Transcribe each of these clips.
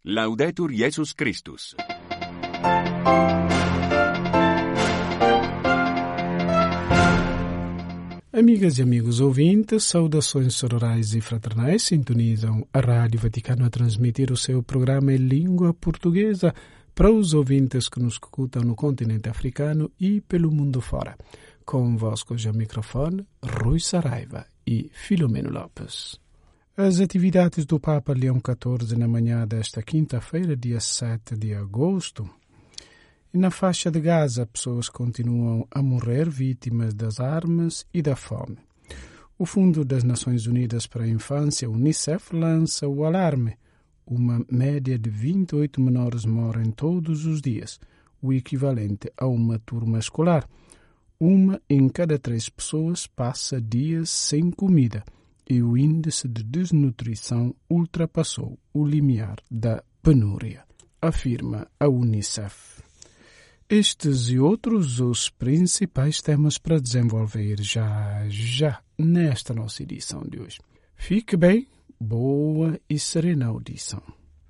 Laudetur Jesus Christus. Amigas e amigos ouvintes, saudações sororais e fraternais sintonizam a Rádio Vaticano a transmitir o seu programa em língua portuguesa para os ouvintes que nos escutam no continente africano e pelo mundo fora. Convosco já microfone, Rui Saraiva e Filomeno Lopes. As atividades do Papa Leão XIV na manhã desta quinta-feira, dia 7 de agosto. E na faixa de Gaza, pessoas continuam a morrer vítimas das armas e da fome. O Fundo das Nações Unidas para a Infância, UNICEF, lança o alarme. Uma média de 28 menores morrem todos os dias, o equivalente a uma turma escolar. Uma em cada 3 pessoas passa dias sem comida e o índice de desnutrição ultrapassou o limiar da penúria, afirma a UNICEF. Estes e outros os principais temas para desenvolver já nesta nossa edição de hoje. Fique bem, boa e serena audição.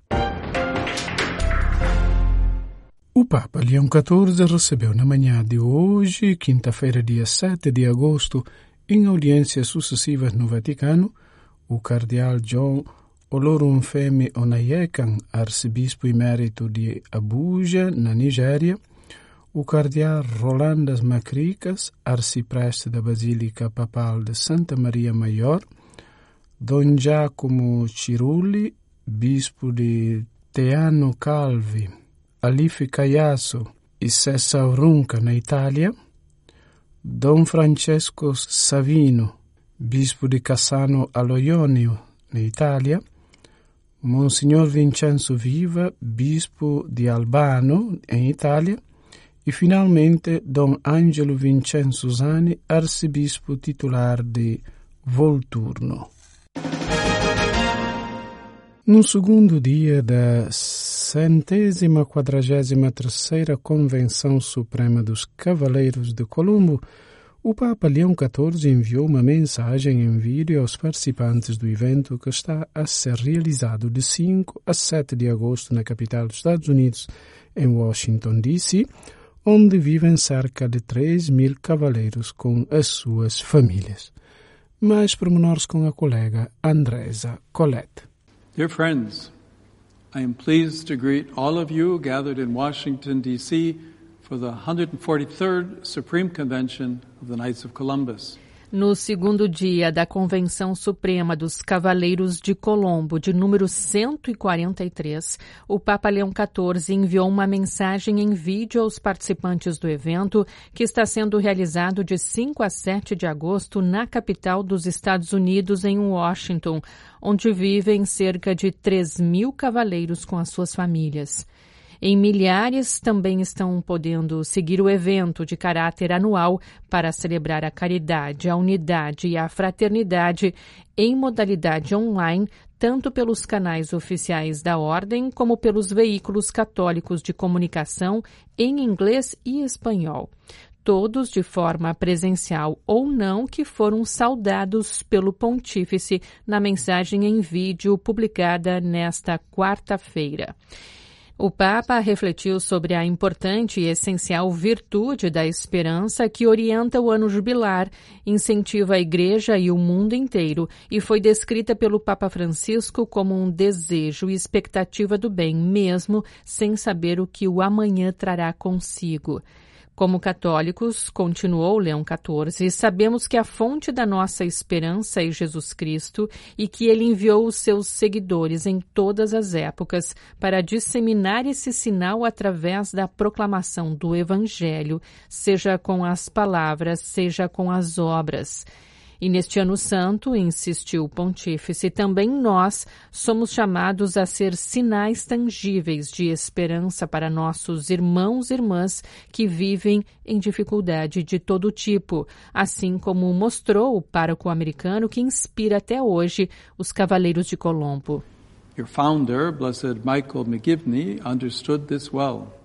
O Papa Leão XIV recebeu na manhã de hoje, quinta-feira, dia 7 de agosto, em audiências sucessivas no Vaticano, o cardeal John Olorunfemi Onayekan, arcebispo emérito de Abuja, na Nigéria, o cardeal Rolandas Macricas, arcipreste da Basílica Papal de Santa Maria Maior, Dom Giacomo Cirulli, bispo de Teano Calvi, Alife Caiasso e Sessaurunca, na Itália, Dom Francesco Savino, bispo di Cassano allo Ionio, na Itália, Monsignor Vincenzo Viva, bispo di Albano, em Itália, e finalmente Dom Angelo Vincenzo Zani, arcebispo titular de Volturno. No segundo dia da 143ª Convenção Suprema dos Cavaleiros de Colombo, o Papa Leão XIV enviou uma mensagem em vídeo aos participantes do evento que está a ser realizado de 5 a 7 de agosto na capital dos Estados Unidos, em Washington, D.C., onde vivem cerca de 3.000 cavaleiros com as suas famílias. Mais pormenores com a colega Andresa Colette. Dear friends, I am pleased to greet all of you gathered in Washington, D.C. for the 143rd Supreme Convention of the Knights of Columbus. No segundo dia da Convenção Suprema dos Cavaleiros de Colombo, de número 143, o Papa Leão XIV enviou uma mensagem em vídeo aos participantes do evento, que está sendo realizado de 5 a 7 de agosto na capital dos Estados Unidos, em Washington, onde vivem cerca de 3.000 cavaleiros com as suas famílias. Em milhares também estão podendo seguir o evento de caráter anual para celebrar a caridade, a unidade e a fraternidade em modalidade online, tanto pelos canais oficiais da Ordem como pelos veículos católicos de comunicação em inglês e espanhol. Todos de forma presencial ou não, que foram saudados pelo Pontífice na mensagem em vídeo publicada nesta quarta-feira. O Papa refletiu sobre a importante e essencial virtude da esperança que orienta o ano jubilar, incentiva a Igreja e o mundo inteiro e foi descrita pelo Papa Francisco como um desejo e expectativa do bem, mesmo sem saber o que o amanhã trará consigo. Como católicos, continuou Leão XIV, sabemos que a fonte da nossa esperança é Jesus Cristo e que ele enviou os seus seguidores em todas as épocas para disseminar esse sinal através da proclamação do Evangelho, seja com as palavras, seja com as obras. E neste ano santo, insistiu o Pontífice, também nós somos chamados a ser sinais tangíveis de esperança para nossos irmãos e irmãs que vivem em dificuldade de todo tipo, assim como mostrou o pároco americano que inspira até hoje os Cavaleiros de Colombo. Your founder, Blessed Michael McGivney, understood this well.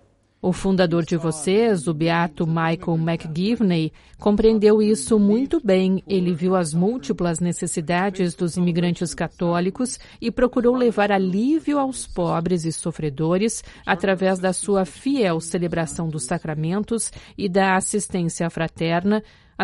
O fundador de vocês, o beato Michael McGivney, compreendeu isso muito bem. Ele viu as múltiplas necessidades dos imigrantes católicos e procurou levar alívio aos pobres e sofredores através da sua fiel celebração dos sacramentos e da assistência fraterna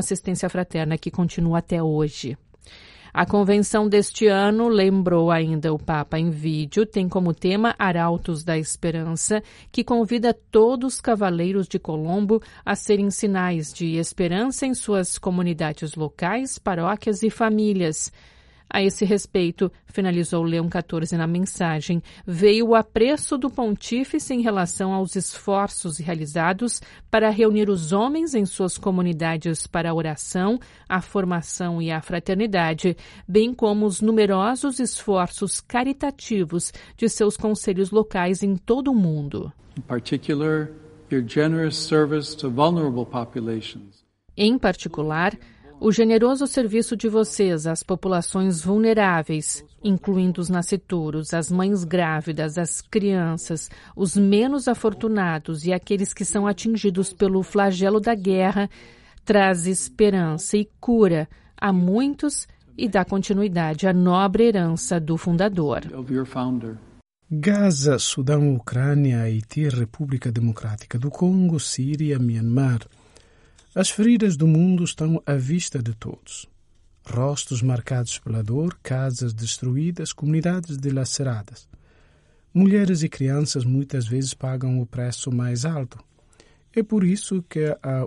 que continua até hoje. A convenção deste ano, lembrou ainda o Papa em vídeo, tem como tema Arautos da Esperança, que convida todos os cavaleiros de Colombo a serem sinais de esperança em suas comunidades locais, paróquias e famílias. A esse respeito, finalizou Leão XIV na mensagem, veio o apreço do pontífice em relação aos esforços realizados para reunir os homens em suas comunidades para a oração, a formação e a fraternidade, bem como os numerosos esforços caritativos de seus conselhos locais em todo o mundo. In particular, your generous service to vulnerable populations. Em particular, o generoso serviço de vocês às populações vulneráveis, incluindo os nascituros, as mães grávidas, as crianças, os menos afortunados e aqueles que são atingidos pelo flagelo da guerra, traz esperança e cura a muitos e dá continuidade à nobre herança do fundador. Gaza, Sudão, Ucrânia, Haiti, República Democrática do Congo, Síria, Myanmar. As feridas do mundo estão à vista de todos. Rostos marcados pela dor, casas destruídas, comunidades dilaceradas. Mulheres e crianças muitas vezes pagam o preço mais alto. É por isso que a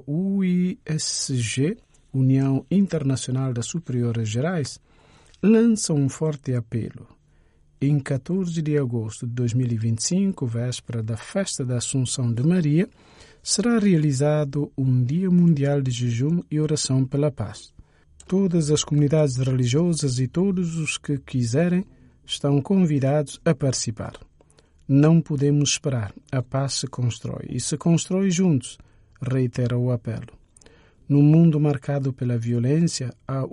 UISG, União Internacional das Superioras Gerais, lança um forte apelo. Em 14 de agosto de 2025, véspera da festa da Assunção de Maria, será realizado um Dia Mundial de Jejum e Oração pela Paz. Todas as comunidades religiosas e todos os que quiserem estão convidados a participar. Não podemos esperar. A paz se constrói e se constrói juntos, reitera o apelo. No mundo marcado pela violência, a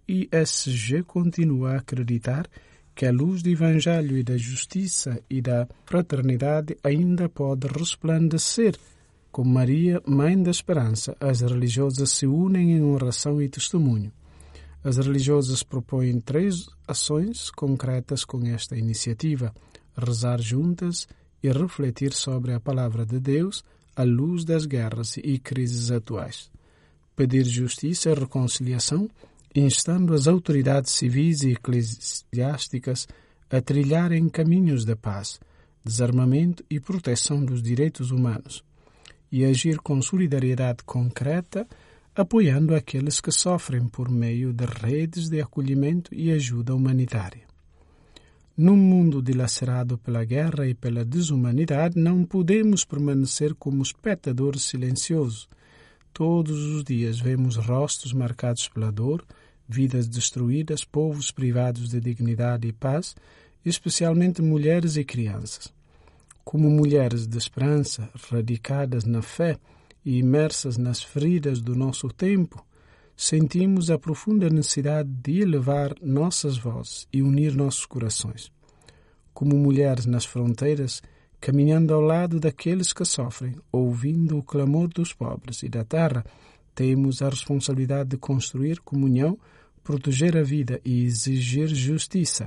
UISG continua a acreditar que a luz do Evangelho e da justiça e da fraternidade ainda pode resplandecer. Com Maria, Mãe da Esperança, as religiosas se unem em oração e testemunho. As religiosas propõem 3 ações concretas com esta iniciativa: rezar juntas e refletir sobre a Palavra de Deus à luz das guerras e crises atuais. Pedir justiça e reconciliação, instando as autoridades civis e eclesiásticas a trilharem caminhos de paz, desarmamento e proteção dos direitos humanos. E agir com solidariedade concreta, apoiando aqueles que sofrem por meio de redes de acolhimento e ajuda humanitária. Num mundo dilacerado pela guerra e pela desumanidade, não podemos permanecer como espectadores silenciosos. Todos os dias vemos rostos marcados pela dor, vidas destruídas, povos privados de dignidade e paz, especialmente mulheres e crianças. Como mulheres de esperança, radicadas na fé e imersas nas feridas do nosso tempo, sentimos a profunda necessidade de elevar nossas vozes e unir nossos corações. Como mulheres nas fronteiras, caminhando ao lado daqueles que sofrem, ouvindo o clamor dos pobres e da terra, temos a responsabilidade de construir comunhão, proteger a vida e exigir justiça.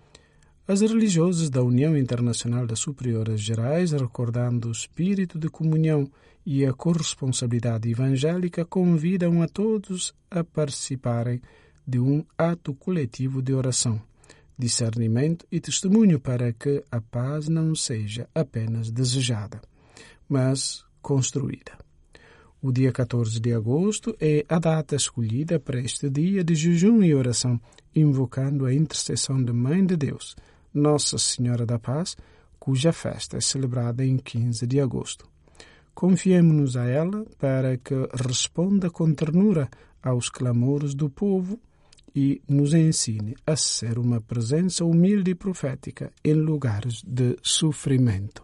As religiosas da União Internacional das Superioras Gerais, recordando o espírito de comunhão e a corresponsabilidade evangélica, convidam a todos a participarem de um ato coletivo de oração, discernimento e testemunho para que a paz não seja apenas desejada, mas construída. O dia 14 de agosto é a data escolhida para este dia de jejum e oração, invocando a intercessão da Mãe de Deus, Nossa Senhora da Paz, cuja festa é celebrada em 15 de agosto. Confiemo-nos a ela para que responda com ternura aos clamores do povo e nos ensine a ser uma presença humilde e profética em lugares de sofrimento.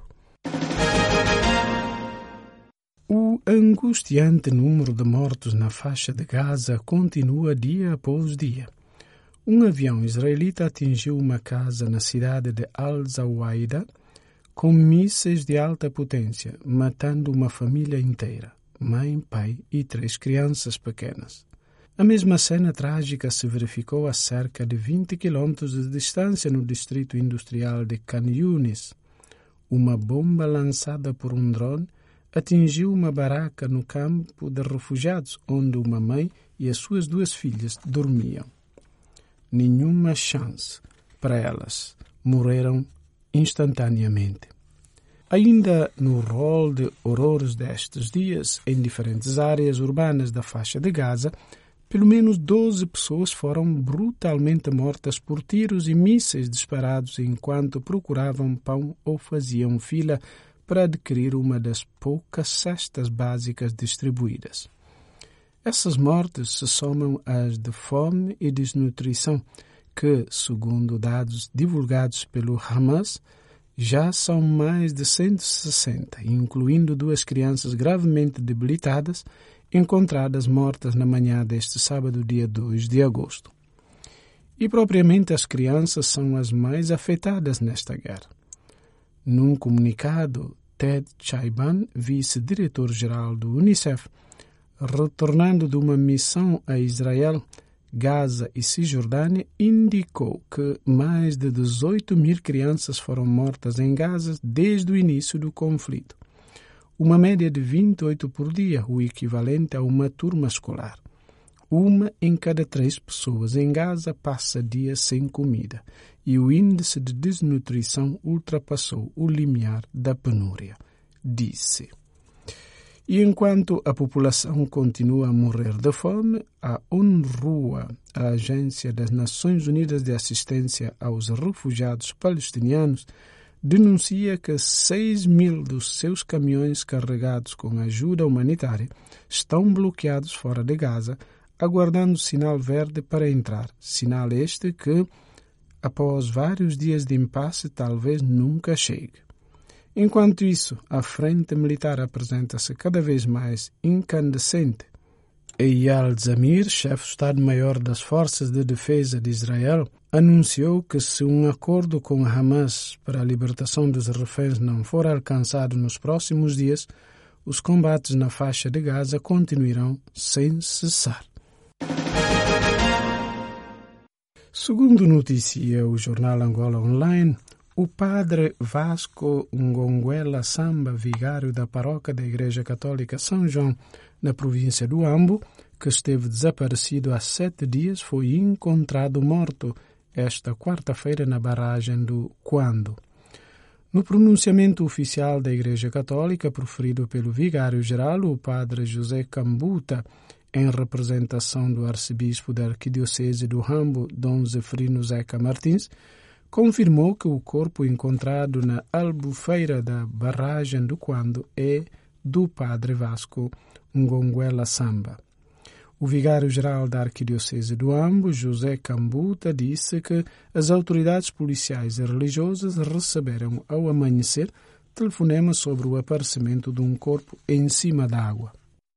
O angustiante número de mortos na faixa de Gaza continua dia após dia. Um avião israelita atingiu uma casa na cidade de Al-Zawaida, com mísseis de alta potência, matando uma família inteira, mãe, pai e 3 crianças pequenas. A mesma cena trágica se verificou a cerca de 20 quilômetros de distância no distrito industrial de Khan Yunis. Uma bomba lançada por um drone atingiu uma barraca no campo de refugiados, onde uma mãe e as suas 2 filhas dormiam. Nenhuma chance para elas. Morreram instantaneamente. Ainda no rol de horrores destes dias, em diferentes áreas urbanas da faixa de Gaza, pelo menos 12 pessoas foram brutalmente mortas por tiros e mísseis disparados enquanto procuravam pão ou faziam fila para adquirir uma das poucas cestas básicas distribuídas. Essas mortes se somam às de fome e desnutrição, que, segundo dados divulgados pelo Hamas, já são mais de 160, incluindo 2 crianças gravemente debilitadas, encontradas mortas na manhã deste sábado, dia 2 de agosto. E propriamente as crianças são as mais afetadas nesta guerra. Num comunicado, Ted Chaiban, vice-diretor-geral do UNICEF, retornando de uma missão a Israel, Gaza e Cisjordânia, indicou que mais de 18.000 crianças foram mortas em Gaza desde o início do conflito. Uma média de 28 por dia, o equivalente a uma turma escolar. 1 em cada 3 pessoas em Gaza passa dias sem comida e o índice de desnutrição ultrapassou o limiar da penúria, disse. E enquanto a população continua a morrer de fome, a UNRWA, a Agência das Nações Unidas de Assistência aos Refugiados Palestinianos, denuncia que 6.000 dos seus caminhões carregados com ajuda humanitária estão bloqueados fora de Gaza, aguardando sinal verde para entrar. Sinal este que, após vários dias de impasse, talvez nunca chegue. Enquanto isso, a frente militar apresenta-se cada vez mais incandescente. Eyal Zamir, chefe do Estado-Maior das Forças de Defesa de Israel, anunciou que se um acordo com Hamas para a libertação dos reféns não for alcançado nos próximos dias, os combates na faixa de Gaza continuarão sem cessar. Segundo noticia o jornal Angola Online, o padre Vasco Ngonguela Samba, vigário da paróquia da Igreja Católica São João, na província do Ambo, que esteve desaparecido há 7 dias, foi encontrado morto esta quarta-feira na barragem do Quando. No pronunciamento oficial da Igreja Católica, proferido pelo vigário-geral, o padre José Cambuta, em representação do arcebispo da Arquidiocese do Ambo, Dom Zeferino Zeca Martins, confirmou que o corpo encontrado na albufeira da barragem do Quando é do padre Vasco Ngonguela Samba. O vigário-geral da Arquidiocese do Ambo, José Cambuta, disse que as autoridades policiais e religiosas receberam, ao amanhecer, telefonemas sobre o aparecimento de um corpo em cima da água.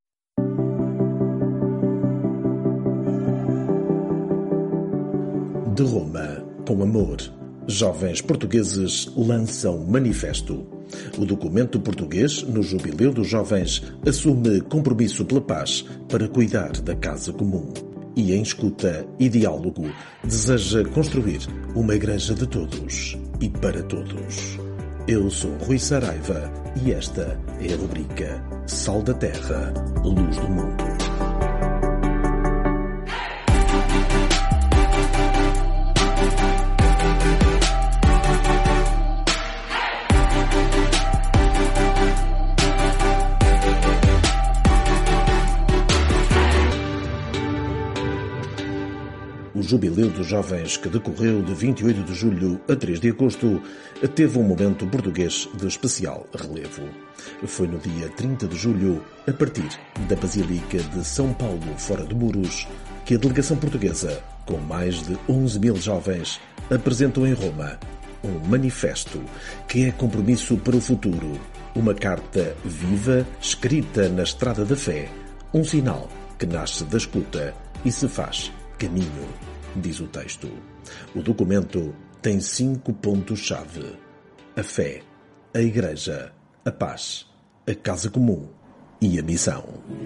De Roma, com amor, jovens portugueses lançam manifesto. O documento português, no Jubileu dos Jovens, assume compromisso pela paz para cuidar da casa comum. E em escuta e diálogo, deseja construir uma igreja de todos e para todos. Eu sou Rui Saraiva e esta é a rubrica Sal da Terra, Luz do Mundo. O Jubileu dos Jovens, que decorreu de 28 de julho a 3 de agosto, teve um momento português de especial relevo. Foi no dia 30 de julho, a partir da Basílica de São Paulo, fora de Muros, que a delegação portuguesa, com mais de 11.000 jovens, apresentou em Roma um manifesto que é compromisso para o futuro, uma carta viva escrita na estrada da fé, um sinal que nasce da escuta e se faz caminho, diz o texto. O documento tem 5 pontos-chave: a fé, a Igreja, a paz, a casa comum e a missão.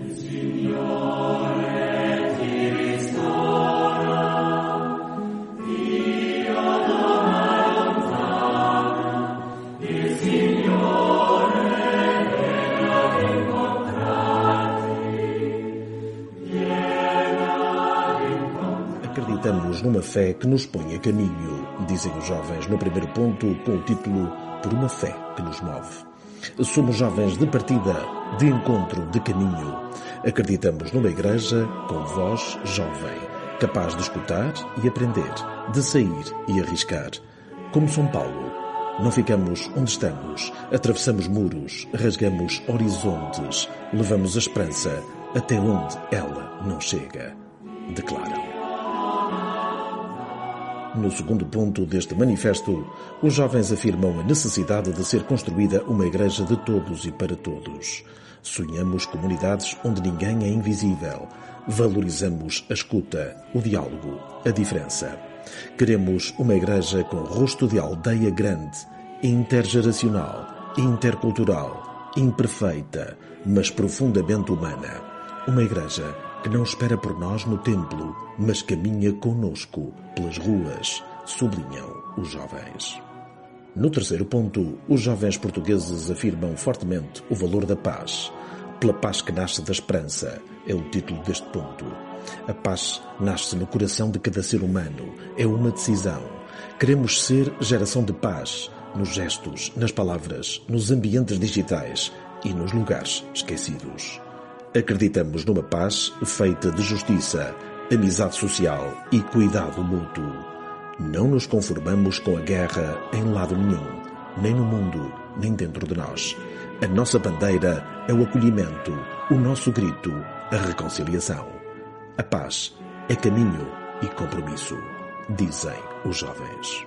Acreditamos numa fé que nos põe a caminho, dizem os jovens no primeiro ponto, com o título Por uma fé que nos move. Somos jovens de partida, de encontro, de caminho. Acreditamos numa igreja com voz jovem, capaz de escutar e aprender, de sair e arriscar. Como São Paulo, não ficamos onde estamos, atravessamos muros, rasgamos horizontes, levamos a esperança até onde ela não chega, declaram. No segundo ponto deste manifesto, os jovens afirmam a necessidade de ser construída uma igreja de todos e para todos. Sonhamos comunidades onde ninguém é invisível. Valorizamos a escuta, o diálogo, a diferença. Queremos uma igreja com rosto de aldeia grande, intergeracional, intercultural, imperfeita, mas profundamente humana. Uma igreja que não espera por nós no templo, mas caminha conosco pelas ruas, sublinham os jovens. No terceiro ponto, os jovens portugueses afirmam fortemente o valor da paz. Pela paz que nasce da esperança, é o título deste ponto. A paz nasce no coração de cada ser humano, é uma decisão. Queremos ser geração de paz, nos gestos, nas palavras, nos ambientes digitais e nos lugares esquecidos. Acreditamos numa paz feita de justiça, amizade social e cuidado mútuo. Não nos conformamos com a guerra em lado nenhum, nem no mundo, nem dentro de nós. A nossa bandeira é o acolhimento, o nosso grito, a reconciliação. A paz é caminho e compromisso, dizem os jovens.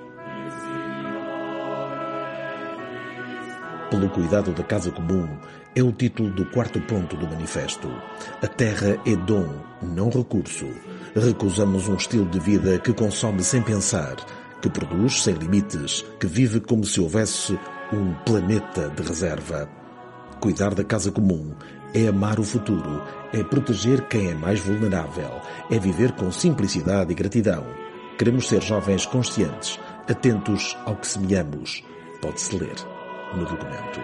Pelo cuidado da casa comum é o título do quarto ponto do manifesto. A terra é dom, não recurso. Recusamos um estilo de vida que consome sem pensar, que produz sem limites, que vive como se houvesse um planeta de reserva. Cuidar da casa comum é amar o futuro, é proteger quem é mais vulnerável, é viver com simplicidade e gratidão. Queremos ser jovens conscientes, atentos ao que semeamos. Pode-se ler no documento.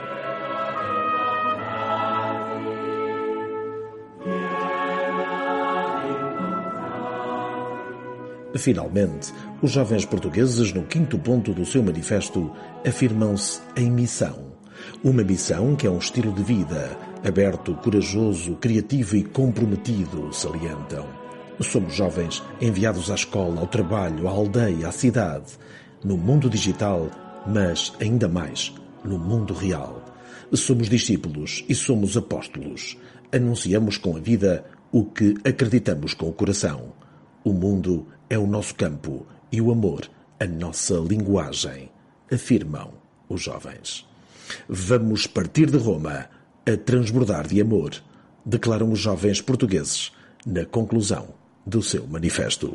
Finalmente, os jovens portugueses, no quinto ponto do seu manifesto, afirmam-se em missão. Uma missão que é um estilo de vida, aberto, corajoso, criativo e comprometido, salientam. Somos jovens enviados à escola, ao trabalho, à aldeia, à cidade, no mundo digital, mas ainda mais no mundo real. Somos discípulos e somos apóstolos. Anunciamos com a vida o que acreditamos com o coração. O mundo é o nosso campo e o amor a nossa linguagem, afirmam os jovens. Vamos partir de Roma a transbordar de amor, declaram os jovens portugueses na conclusão do seu manifesto.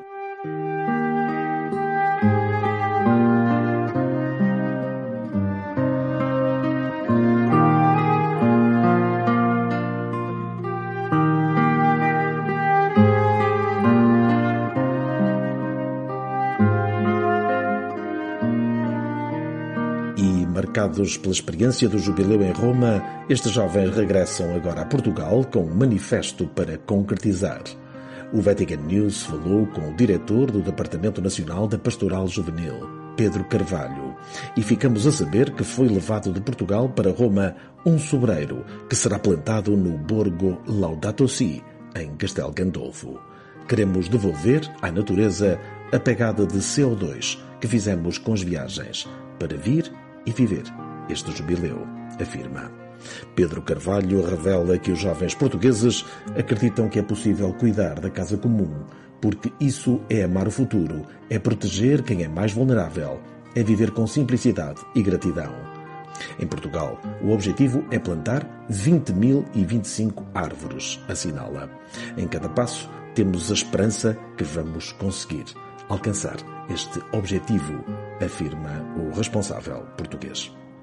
Marcados pela experiência do jubileu em Roma, estes jovens regressam agora a Portugal com um manifesto para concretizar. O Vatican News falou com o diretor do Departamento Nacional da Pastoral Juvenil, Pedro Carvalho, e ficamos a saber que foi levado de Portugal para Roma um sobreiro que será plantado no Borgo Laudato Si, em Castel Gandolfo. Queremos devolver à natureza a pegada de CO2 que fizemos com as viagens, para vir e viver este jubileu, afirma. Pedro Carvalho revela que os jovens portugueses acreditam que é possível cuidar da casa comum, porque isso é amar o futuro, é proteger quem é mais vulnerável, é viver com simplicidade e gratidão. Em Portugal, o objetivo é plantar 20.025 árvores, assinala. Em cada passo, temos a esperança que vamos conseguir alcançar este objetivo, afirma o responsável português.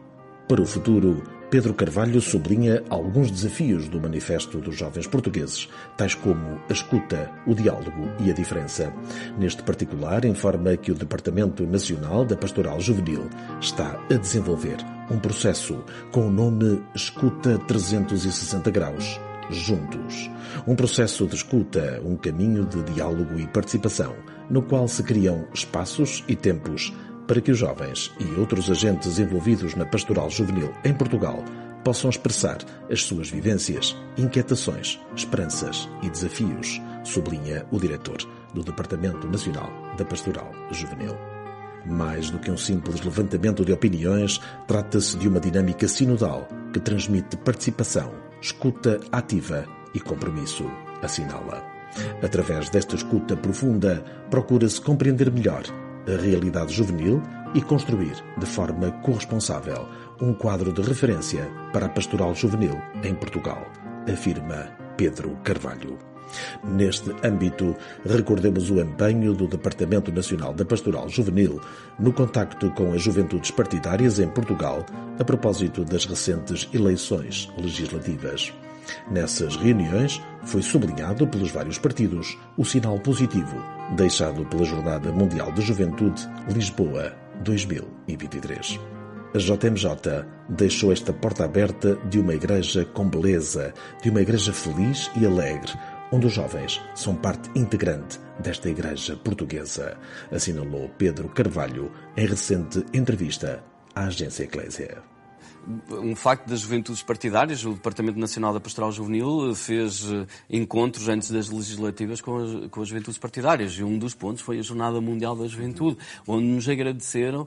para o futuro, Pedro Carvalho sublinha alguns desafios do Manifesto dos Jovens Portugueses, tais como a escuta, o diálogo e a diferença. Neste particular, informa que o Departamento Nacional da Pastoral Juvenil está a desenvolver um processo com o nome Escuta 360 Graus, Juntos. Um processo de escuta, um caminho de diálogo e participação, no qual se criam espaços e tempos para que os jovens e outros agentes envolvidos na pastoral juvenil em Portugal possam expressar as suas vivências, inquietações, esperanças e desafios, sublinha o diretor do Departamento Nacional da Pastoral Juvenil. Mais do que um simples levantamento de opiniões, trata-se de uma dinâmica sinodal que transmite participação, escuta ativa e compromisso, assinala. Através desta escuta profunda, procura-se compreender melhor a realidade juvenil e construir, de forma corresponsável, um quadro de referência para a pastoral juvenil em Portugal, afirma Pedro Carvalho. Neste âmbito, recordemos o empenho do Departamento Nacional da Pastoral Juvenil no contacto com as juventudes partidárias em Portugal a propósito das recentes eleições legislativas. Nessas reuniões, foi sublinhado pelos vários partidos o sinal positivo deixado pela Jornada Mundial de Juventude Lisboa 2023. A JMJ deixou esta porta aberta de uma igreja com beleza, de uma igreja feliz e alegre, onde os jovens são parte integrante desta igreja portuguesa, assinalou Pedro Carvalho em recente entrevista à agência Eclésia. Um facto das juventudes partidárias, o Departamento Nacional da Pastoral Juvenil fez encontros antes das legislativas com as juventudes partidárias e um dos pontos foi a Jornada Mundial da Juventude, onde nos agradeceram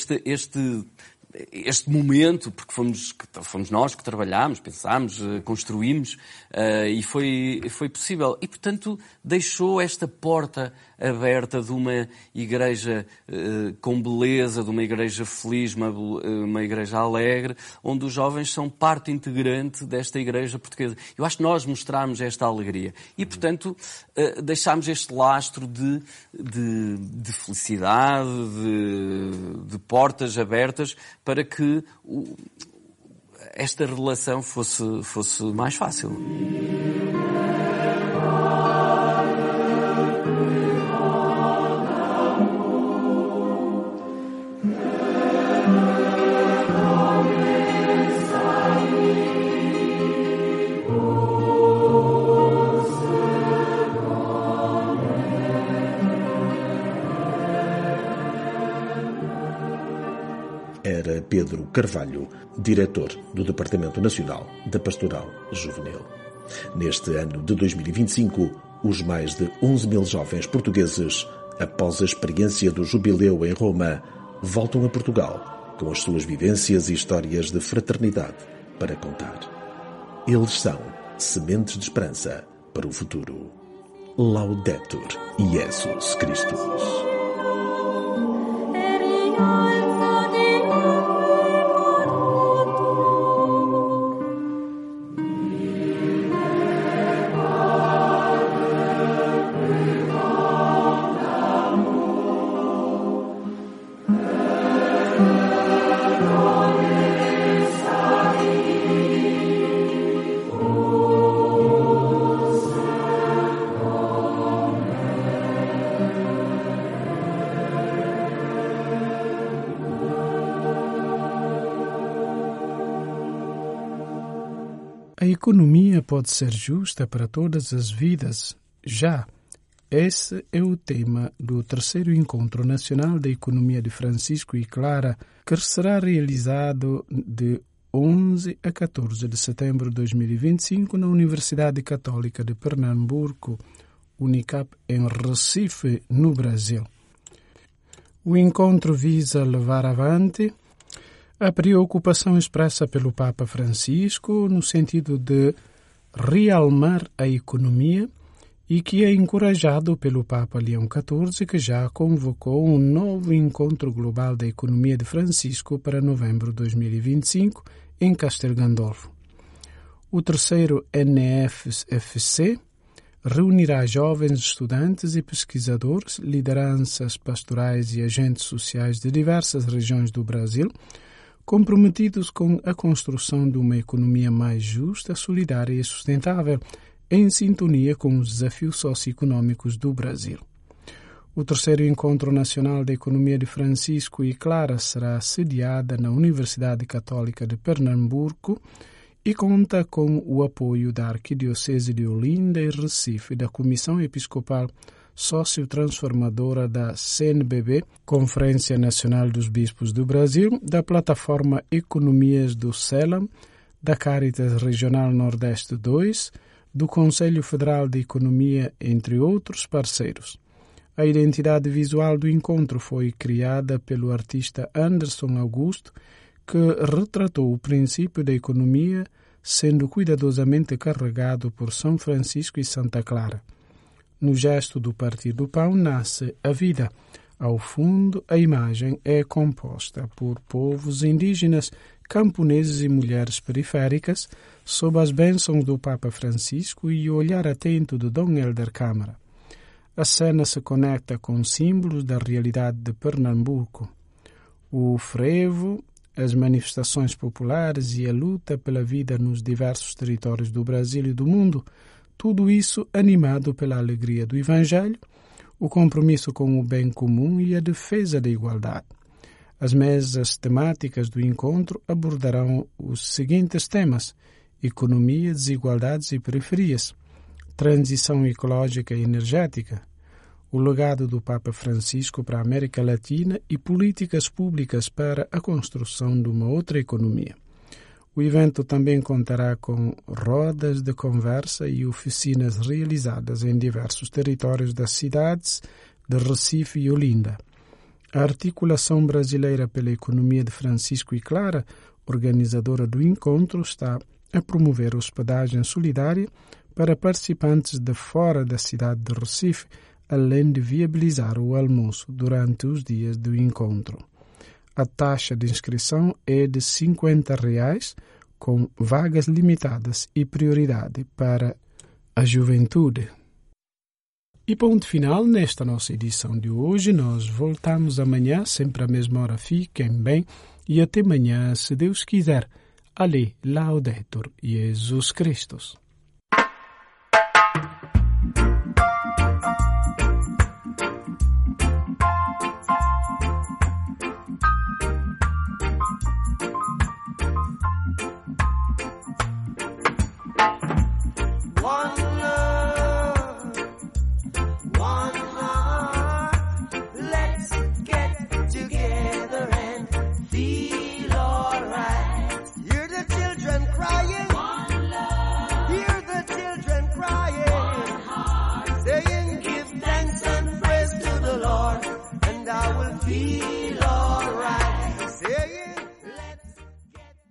este momento, porque fomos nós que trabalhámos, pensámos, construímos e foi possível. E, portanto, deixou esta porta aberta de uma igreja com beleza, de uma igreja feliz, uma igreja alegre, onde os jovens são parte integrante desta igreja portuguesa. Eu acho que nós mostramos esta alegria e, portanto, deixámos este lastro de felicidade, de portas abertas para que esta relação fosse mais fácil. Era Pedro Carvalho, diretor do Departamento Nacional da Pastoral Juvenil. Neste ano de 2025, os mais de 11 mil jovens portugueses, após a experiência do Jubileu em Roma, voltam a Portugal com as suas vivências e histórias de fraternidade para contar. Eles são sementes de esperança para o futuro. Laudetur Jesus Christus. A economia pode ser justa para todas as vidas? Já. Esse é o tema do terceiro Encontro Nacional da Economia de Francisco e Clara, que será realizado de 11 a 14 de setembro de 2025 na Universidade Católica de Pernambuco, Unicap, em Recife, no Brasil. O encontro visa levar avante a preocupação expressa pelo Papa Francisco no sentido de realmar a economia e que é encorajado pelo Papa Leão XIV, que já convocou um novo encontro global da economia de Francisco para novembro de 2025 em Castel Gandolfo. O terceiro NFFC reunirá jovens estudantes e pesquisadores, lideranças pastorais e agentes sociais de diversas regiões do Brasil, comprometidos com a construção de uma economia mais justa, solidária e sustentável, em sintonia com os desafios socioeconômicos do Brasil. O terceiro Encontro Nacional da Economia de Francisco e Clara será sediada na Universidade Católica de Pernambuco e conta com o apoio da Arquidiocese de Olinda e Recife, da Comissão Episcopal Sociotransformadora da CNBB, Conferência Nacional dos Bispos do Brasil, da Plataforma Economias do CELAM, da Caritas Regional Nordeste 2, do Conselho Federal de Economia, entre outros parceiros. A identidade visual do encontro foi criada pelo artista Anderson Augusto, que retratou o princípio da economia sendo cuidadosamente carregado por São Francisco e Santa Clara. No gesto do partir do pão nasce a vida. Ao fundo, a imagem é composta por povos indígenas, camponeses e mulheres periféricas, sob as bênçãos do Papa Francisco e o olhar atento de Dom Helder Câmara. A cena se conecta com símbolos da realidade de Pernambuco. O frevo, as manifestações populares e a luta pela vida nos diversos territórios do Brasil e do mundo, tudo isso animado pela alegria do Evangelho, o compromisso com o bem comum e a defesa da igualdade. As mesas temáticas do encontro abordarão os seguintes temas: economia, desigualdades e periferias, transição ecológica e energética, o legado do Papa Francisco para a América Latina e políticas públicas para a construção de uma outra economia. O evento também contará com rodas de conversa e oficinas realizadas em diversos territórios das cidades de Recife e Olinda. A Articulação Brasileira pela Economia de Francisco e Clara, organizadora do encontro, está a promover hospedagem solidária para participantes de fora da cidade de Recife, além de viabilizar o almoço durante os dias do encontro. A taxa de inscrição é de R$ 50, com vagas limitadas e prioridade para a juventude. E ponto final nesta nossa edição de hoje. Nós voltamos amanhã, sempre à mesma hora. Fiquem bem e até amanhã, se Deus quiser. Ale Laudetur Jesus Christus.